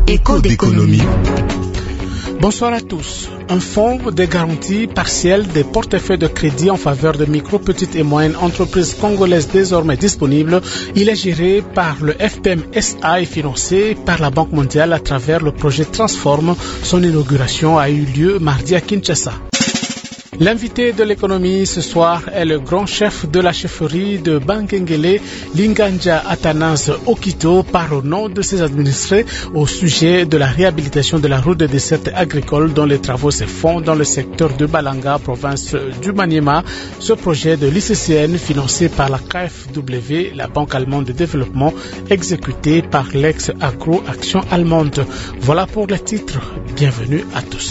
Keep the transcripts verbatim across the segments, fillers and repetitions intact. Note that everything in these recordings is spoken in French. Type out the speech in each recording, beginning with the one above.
Écho d'économie. Bonsoir à tous. Un fonds de garantie partielle des portefeuilles de crédit en faveur de micro, petites et moyennes entreprises congolaises désormais disponible. Il est géré par le F P M S A et financé par la Banque mondiale à travers le projet Transform. Son inauguration a eu lieu mardi à Kinshasa. L'invité de l'économie ce soir est le grand chef de la chefferie de Bangengele, Linganja Athanase Okito, par au nom de ses administrés au sujet de la réhabilitation de la route de desserte agricole dont les travaux se font dans le secteur de Balanga, province du Maniema. Ce projet de l'I C C N, financé par la K F W, la Banque allemande de développement, exécuté par l'ex-Agro Action allemande. Voilà pour les titres. Bienvenue à tous.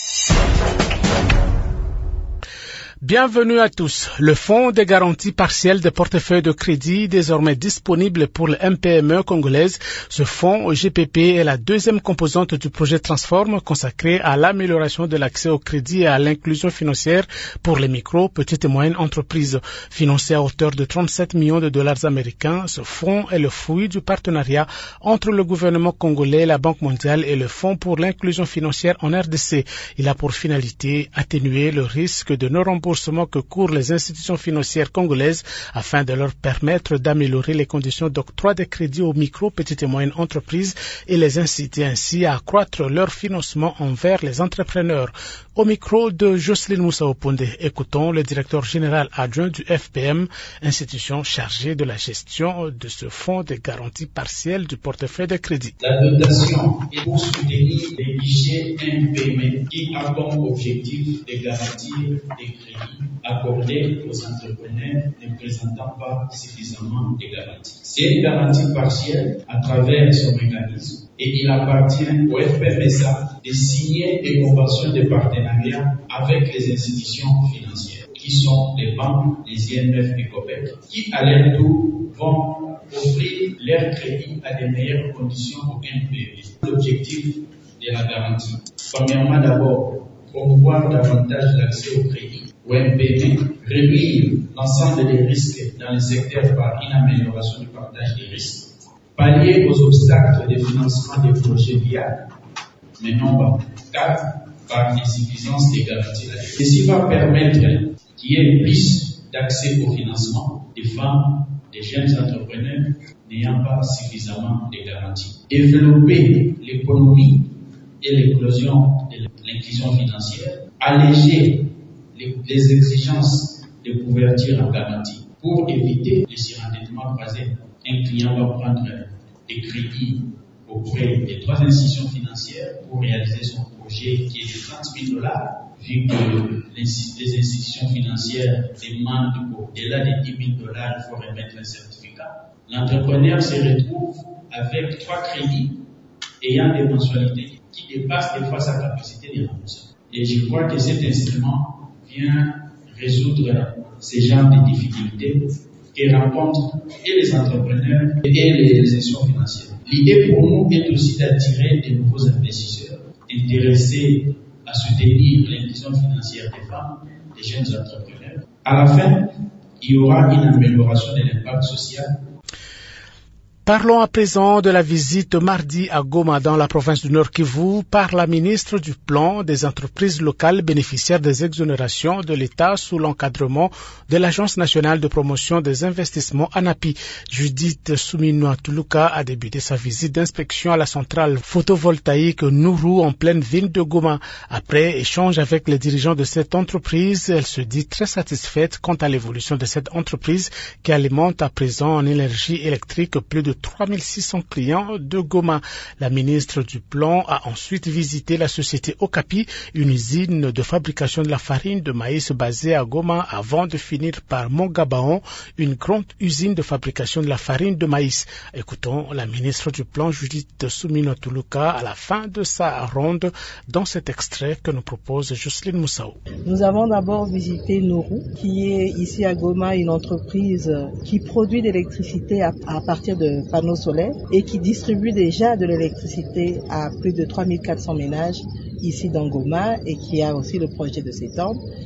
Bienvenue à tous. Le Fonds de garantie partielle des portefeuilles de crédit désormais disponible pour les M P M E congolaises. Ce fonds G P P est la deuxième composante du projet Transform consacré à l'amélioration de l'accès au crédit et à l'inclusion financière pour les micro, petites et moyennes entreprises. Financé à hauteur de trente-sept millions de dollars américains, ce fonds est le fruit du partenariat entre le gouvernement congolais, la Banque mondiale et le Fonds pour l'inclusion financière en R D C. Il a pour finalité atténuer le risque de non-remboursement que courent les institutions financières congolaises afin de leur permettre d'améliorer les conditions d'octroi des crédits aux micro, petites et moyennes entreprises et les inciter ainsi à accroître leur financement envers les entrepreneurs. Au micro de Jocelyne Moussa Oponde, écoutons le directeur général adjoint du F P M, institution chargée de la gestion de ce fonds de garantie partielle du portefeuille de crédit. La dotation est pour soutenir les guichets M P M E qui a comme objectif de garantir les crédits accordés aux entrepreneurs ne présentant pas suffisamment de garanties. C'est une garantie partielle à travers son mécanisme et il appartient au F P M S A de signer des conventions de partenariat avec les institutions financières qui sont les banques, les I M F et COPEC qui à leur tour vont offrir leurs crédits à des meilleures conditions au M P M E. L'objectif de la garantie, premièrement d'abord, promouvoir davantage l'accès au crédit au M P M E, réduire l'ensemble des risques dans le secteur par une amélioration du partage des risques, pallier aux obstacles de financement des projets viables, mais non pas quatre, par insuffisance des garanties. Ceci va permettre qu'il y ait plus d'accès au financement des femmes, des jeunes entrepreneurs n'ayant pas suffisamment de garanties. Développer l'économie et l'éclosion de l'inclusion financière, alléger les, les exigences de couverture en garantie pour éviter le surendettement croisé. Un client va prendre des crédits auprès des trois institutions financières pour réaliser son projet qui est de trente mille dollars, vu que les, les institutions financières demandent au-delà de dix mille dollars, il faut remettre un certificat. L'entrepreneur se retrouve avec trois crédits ayant des mensualités qui dépassent des fois sa capacité de remboursement. Et je crois que cet instrument vient résoudre ces genres de difficultés que rencontrent et les entrepreneurs et les institutions financières. L'idée pour nous est aussi d'attirer de nouveaux investisseurs intéressés à soutenir l'inclusion financière des femmes, des jeunes entrepreneurs. À la fin, il y aura une amélioration de l'impact social. Parlons à présent de la visite mardi à Goma dans la province du Nord Kivu par la ministre du Plan des entreprises locales bénéficiaires des exonérations de l'État sous l'encadrement de l'Agence nationale de promotion des investissements ANAPI. Judith Souminoua Tuluka a débuté sa visite d'inspection à la centrale photovoltaïque Nourou en pleine ville de Goma. Après échange avec les dirigeants de cette entreprise, elle se dit très satisfaite quant à l'évolution de cette entreprise qui alimente à présent en énergie électrique plus de trois mille six cents clients de Goma. La ministre du Plan a ensuite visité la société Okapi, une usine de fabrication de la farine de maïs basée à Goma avant de finir par Mongabaon, une grande usine de fabrication de la farine de maïs. Écoutons la ministre du Plan, Judith Souminoua Tuluka, à la fin de sa ronde dans cet extrait que nous propose Jocelyne Moussa. Nous avons d'abord visité Nourou, qui est ici à Goma une entreprise qui produit de l'électricité à, à partir de panneaux solaires et qui distribue déjà de l'électricité à plus de trois mille quatre cents ménages ici dans Goma et qui a aussi le projet de s'étendre.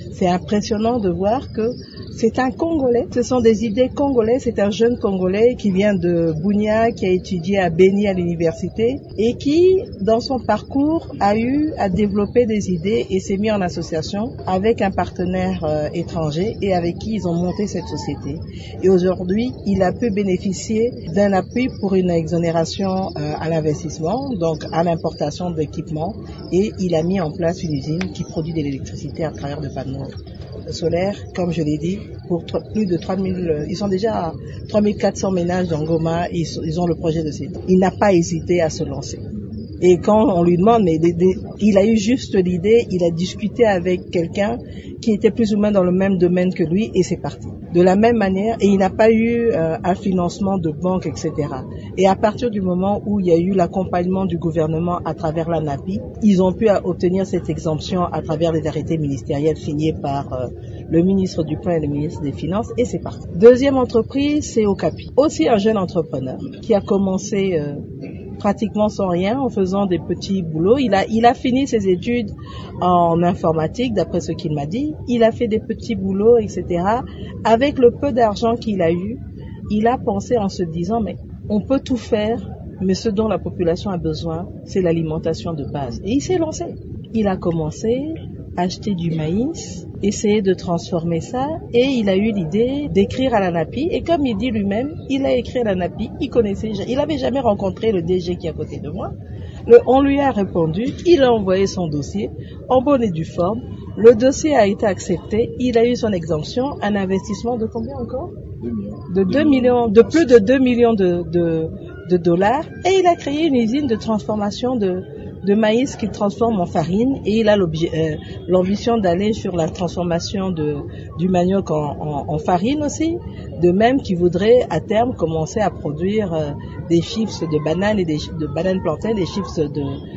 C'est impressionnant de voir que c'est un Congolais, ce sont des idées congolaises, c'est un jeune Congolais qui vient de Bunia, qui a étudié à Beni à l'université et qui, dans son parcours, a eu à développer des idées et s'est mis en association avec un partenaire euh, étranger et avec qui ils ont monté cette société. Et aujourd'hui, il a pu bénéficier d'un appui pour une exonération euh, à l'investissement, donc à l'importation d'équipements, et il a mis en place une usine qui produit de l'électricité à travers de panneaux solaires, comme je l'ai dit, pour plus de trois mille, ils sont déjà à trois mille quatre cents ménages dans Goma, ils, ils ont le projet de site. Il n'a pas hésité à se lancer. Et quand on lui demande, mais des, des, il a eu juste l'idée, il a discuté avec quelqu'un qui était plus ou moins dans le même domaine que lui et c'est parti. De la même manière, et il n'a pas eu euh, un financement de banque, et cetera. Et à partir du moment où il y a eu l'accompagnement du gouvernement à travers la NAPI, ils ont pu obtenir cette exemption à travers les arrêtés ministériels signés par euh, le ministre du Plan et le ministre des Finances et c'est parti. Deuxième entreprise, c'est Okapi. Aussi un jeune entrepreneur qui a commencé euh, pratiquement sans rien, en faisant des petits boulots. Il a, il a fini ses études en informatique, d'après ce qu'il m'a dit. Il a fait des petits boulots, et cetera. Avec le peu d'argent qu'il a eu, il a pensé en se disant, mais on peut tout faire, mais ce dont la population a besoin, c'est l'alimentation de base. Et il s'est lancé. Il a commencé à acheter du maïs, essayer de transformer ça, et il a eu l'idée d'écrire à la NAPI, et comme il dit lui-même, il a écrit à la NAPI, il connaissait, il n'avait jamais rencontré le D G qui est à côté de moi, le, on lui a répondu, il a envoyé son dossier, en bonne et due forme, le dossier a été accepté, il a eu son exemption, un investissement de combien encore? deux millions. De deux millions, de plus de deux millions de, de, de dollars, et il a créé une usine de transformation de de maïs qu'il transforme en farine et il a euh, l'ambition d'aller sur la transformation de, du manioc en, en, en farine aussi, de même qu'il voudrait à terme commencer à produire euh, des chips de bananes et des de bananes plantains, des chips de,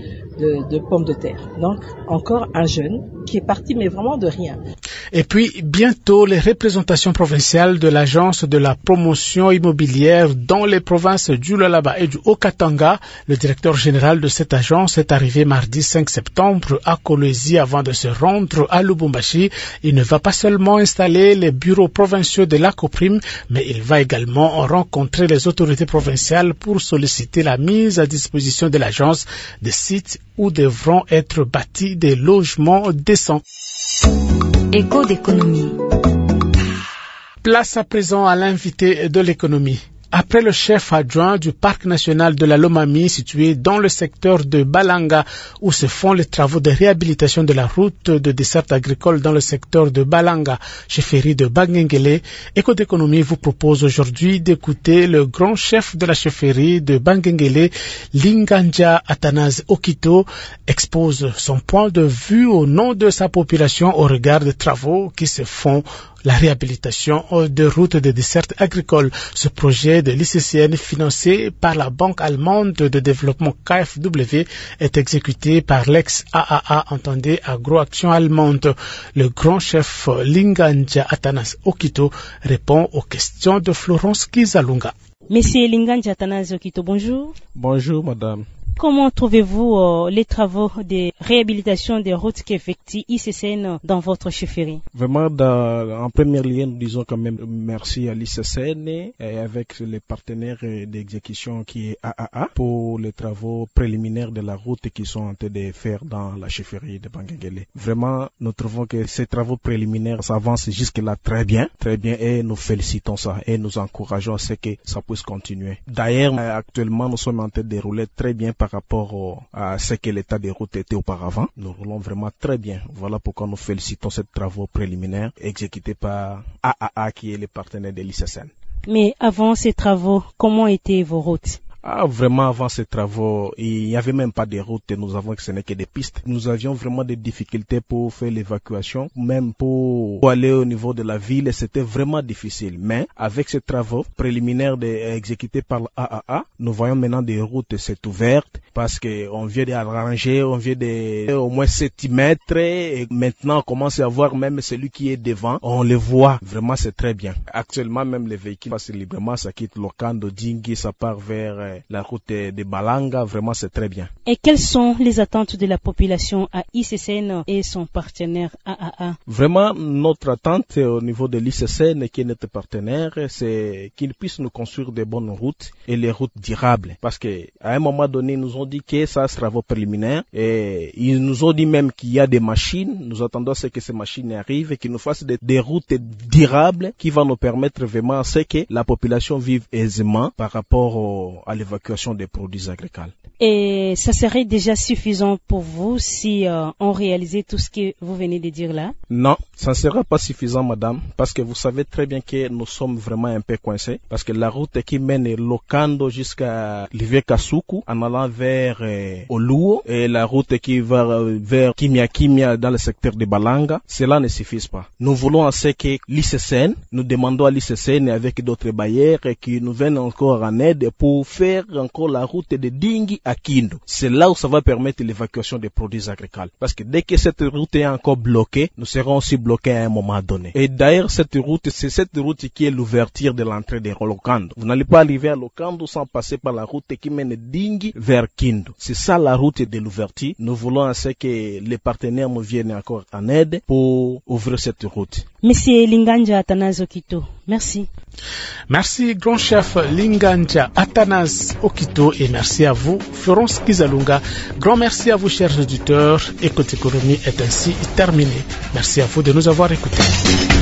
de, de pommes de terre. Donc encore un jeune qui est parti mais vraiment de rien. Et puis, bientôt, les représentations provinciales de l'Agence de la promotion immobilière dans les provinces du Lualaba et du Haut-Katanga. Le directeur général de cette agence est arrivé mardi cinq septembre à Kolwezi avant de se rendre à Lubumbashi. Il ne va pas seulement installer les bureaux provinciaux de l'ACOPRIM, mais il va également rencontrer les autorités provinciales pour solliciter la mise à disposition de l'agence des sites où devront être bâtis des logements décents. Écho d'économie. Place à présent à l'invité de l'économie. Après le chef adjoint du parc national de la Lomami situé dans le secteur de Balanga où se font les travaux de réhabilitation de la route de desserte agricole dans le secteur de Balanga, chefferie de Bangengele, Écho d'économie vous propose aujourd'hui d'écouter le grand chef de la chefferie de Bangengele, Linganja Athanase Okito, expose son point de vue au nom de sa population au regard des travaux qui se font la réhabilitation de routes de desserte agricole. Ce projet de l'I C C N financé par la Banque allemande de développement K F W est exécuté par l'ex-A A A, entendez Agroaction allemande. Le grand chef Linganja Athanase Okito répond aux questions de Florence Kizalunga. Monsieur Linganja Athanase Okito, bonjour. Bonjour madame. Comment trouvez-vous euh, les travaux de réhabilitation des routes qu'effectue I C C N dans votre chefferie? Vraiment, dans, en première ligne, nous disons quand même merci à l'I C C N et avec les partenaires d'exécution qui est A A A pour les travaux préliminaires de la route qu'ils sont en train de faire dans la chefferie de Bangengele. Vraiment, nous trouvons que ces travaux préliminaires s'avancent jusque-là très bien, très bien et nous félicitons ça et nous encourageons à ce que ça puisse continuer. D'ailleurs, actuellement, nous sommes en train de rouler très bien par rapport au, à ce que l'état des routes était auparavant. Nous roulons vraiment très bien. Voilà pourquoi nous félicitons ces travaux préliminaires exécutés par A A A qui est le partenaire de l'I C C N. Mais avant ces travaux, comment étaient vos routes? Ah, vraiment, avant ces travaux, il n'y avait même pas de routes, nous avons que ce n'est que des pistes. Nous avions vraiment des difficultés pour faire l'évacuation, même pour, pour aller au niveau de la ville, c'était vraiment difficile. Mais avec ces travaux préliminaires de, exécutés par l'A A A, nous voyons maintenant des routes, c'est ouverte parce que on vient d'arranger, on vient de au moins sept mètres et maintenant on commence à voir même celui qui est devant, on le voit, vraiment c'est très bien. Actuellement même les véhicules passent librement, ça quitte Lokando, Dingui, ça part vers euh, la route de Balanga, vraiment c'est très bien. Et quelles sont les attentes de la population à I C C N et son partenaire A A A? Vraiment notre attente au niveau de l'I C C N qui est notre partenaire, c'est qu'ils puissent nous construire des bonnes routes et les routes durables, parce que à un moment donné ils nous ont dit que ça sera travaux préliminaires et ils nous ont dit même qu'il y a des machines, nous attendons à ce que ces machines arrivent et qu'ils nous fassent des, des routes durables qui vont nous permettre vraiment à ce que la population vive aisément par rapport au, à l'évacuation des produits agricoles. Et ça serait déjà suffisant pour vous si euh, on réalisait tout ce que vous venez de dire là? Non, ça ne sera pas suffisant, madame, parce que vous savez très bien que nous sommes vraiment un peu coincés, parce que la route qui mène Lokando jusqu'à Live-Kasuku en allant vers euh, Oluo et la route qui va euh, vers Kimia Kimia dans le secteur de Balanga, cela ne suffit pas. Nous voulons à ce que l'I C C N, nous demandons à l'I C C N avec d'autres bailleurs qui nous viennent encore en aide pour faire encore la route de Dingui à Kindu. C'est là où ça va permettre l'évacuation des produits agricoles. Parce que dès que cette route est encore bloquée, nous serons aussi bloqués à un moment donné. Et d'ailleurs, cette route, c'est cette route qui est l'ouverture de l'entrée de Lokando. Vous n'allez pas arriver à Lokando sans passer par la route qui mène Dingui vers Kindu. C'est ça la route de l'ouverture. Nous voulons à ce que les partenaires nous viennent encore en aide pour ouvrir cette route. Monsieur Linganja Athanase Okito, merci. Merci, grand chef Linganja Athanase Okito, et merci à vous, Florence Kizalunga. Grand merci à vous, chers auditeurs. Écoute Économie est ainsi terminé. Merci à vous de nous avoir écoutés.